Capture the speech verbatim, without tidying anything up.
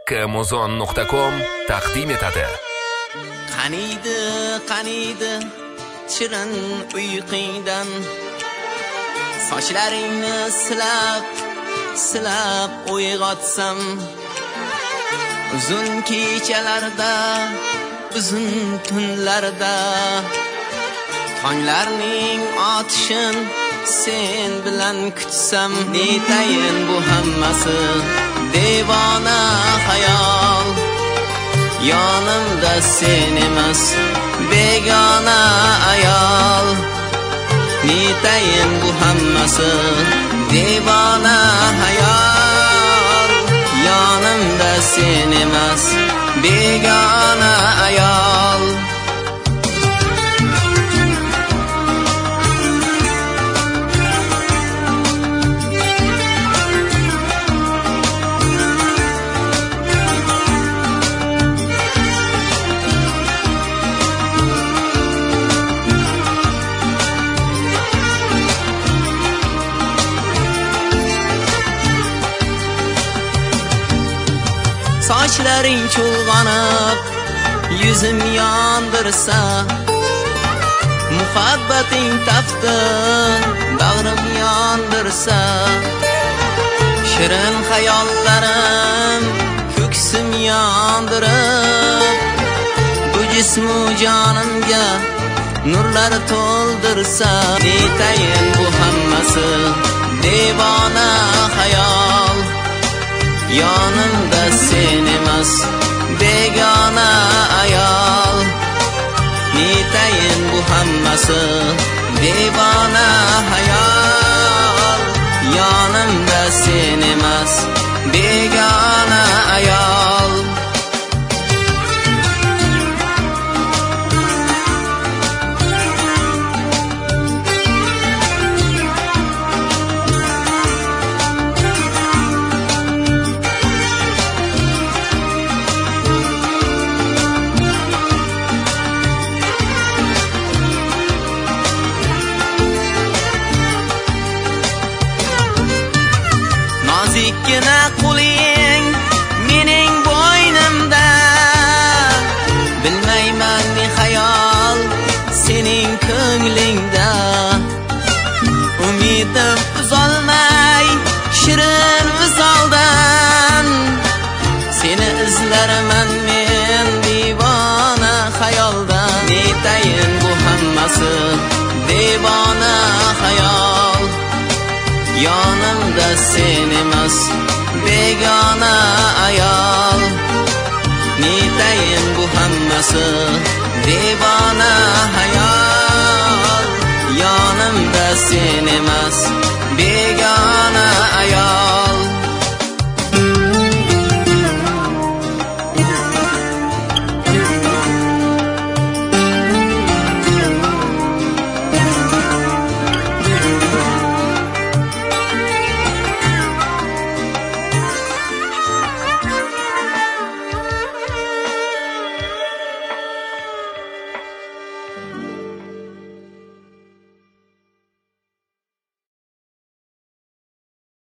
kmuzon nuqta com taqdim etadi. Qaniydi, qaniydi shirin uyqingdan sochlaringni silab, silab uyg'otsam, uzun kechalarda, uzun tunlarda tonglarning otishin sen bilan kutsam, netayin bu hammasi devona xayol. Yonimda sen emas, begona ayol. Netayin bu hammasi devona xayol. Yonimda sen emas, begona ayol. Sochlaring chulg'anib, yuzim yondirsa, muhabbating taftin, bag'rim yondirsa, shirin xayollarim ko'ksim yondirib, bu jismu jonimga nurlar to'ldirsa, netayin bu hammasi devona xayol. Yonimda sen emas, begona ayol. Netayin bu hammasi devona xayol. Yonimda sen emas, begona ayol. Nozikkina qo'ling mening bo'ynimda, bilmayman ne xayol sening ko'nglingda. Umidim uzolmay shirin visoldan, seni izlaraman men devona xayoldan. Netayin bu hammasi devona xayol. Yonimda sen emas, begona ayol. Netayin bu hammasi devona xayol.